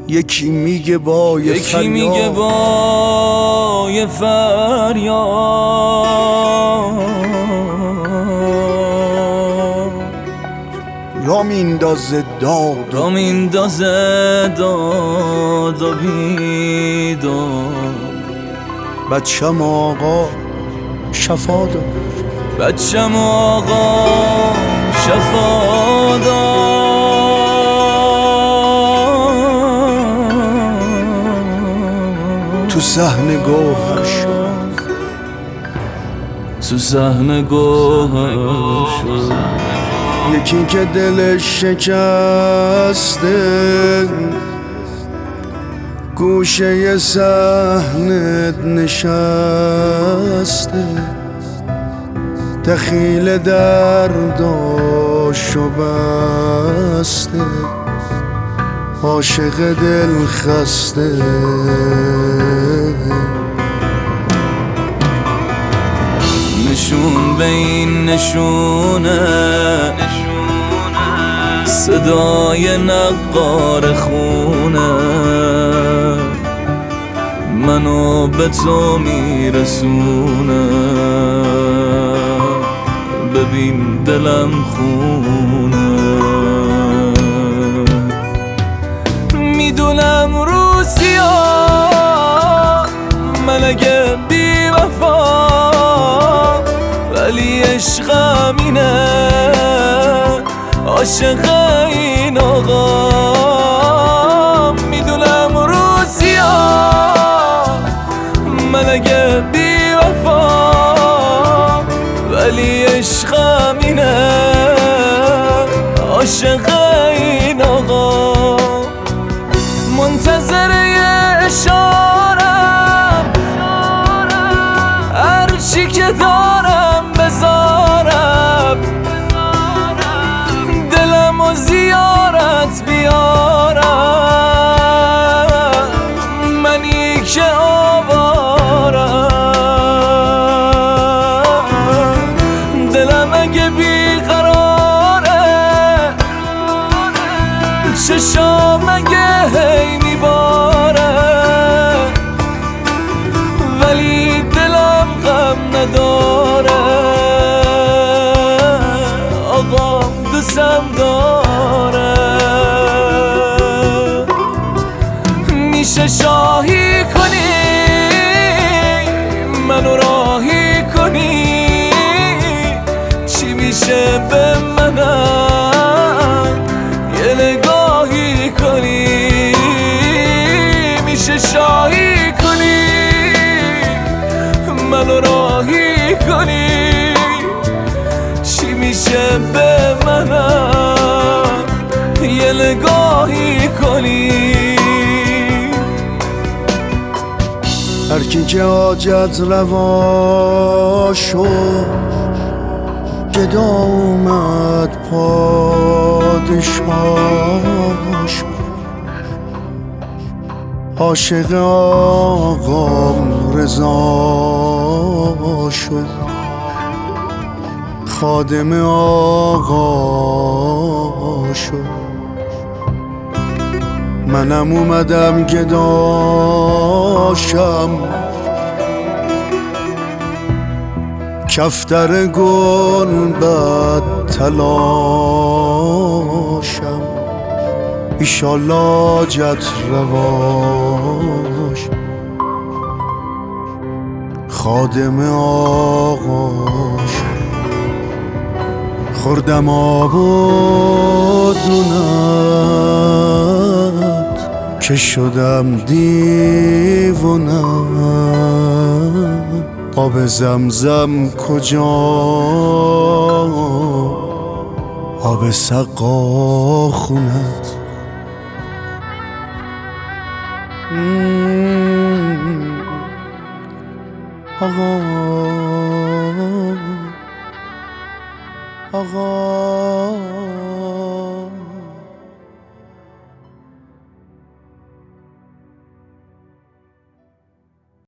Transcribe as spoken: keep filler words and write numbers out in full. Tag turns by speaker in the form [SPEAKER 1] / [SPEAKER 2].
[SPEAKER 1] یکی میگه با یه
[SPEAKER 2] یکی میگه با یه فریاد
[SPEAKER 1] را میندازه داد
[SPEAKER 2] را میندازه داد و بیداد
[SPEAKER 1] بچم آقا شفا داد
[SPEAKER 2] بچم آقا شفا داد
[SPEAKER 1] تو صحن گوهر شد
[SPEAKER 2] تو صحن گوهر شد
[SPEAKER 1] یکی که دلش شکسته گوشه صحنت نشسته دخیل درداشو بسته عاشق دل خسته
[SPEAKER 2] نشون به این نشونه صدای نقار خونه منو به تو میرسونه ببین دلم خونه میدونم روسیا من اگه بی وفا ولی عشقم اینه عاشق این آقا میدونم روسیا من اگه بی وفا ولی عشقم اینه عاشق این آقا منتظر یه اشارم هرچی که دارم بذارم دلم و زیارت بیارم منی که آوارم دلم اگه بیقراره چشام اگه هی میباره ولی دلم غم نداره آقا دوستم داره میشه شاهی کنی منو راهی کنی چی میشه به منم یه نگاهی کنی میشه شاهی کنی منو راهی کنی چی میشه به منم یه نگاهی کنی
[SPEAKER 1] هر کی که حاجت روا شد گدا اومد پادشاه شد عاشق آقام رضا شد خادم آقا شد منم اومدم گداشم کفتر گل بد تلاشم ایشالله جت رواش خادم آقاش خوردم آب و دونت که شدم دیوونم آب زمزم کجا آب سقا خونت آقا آقا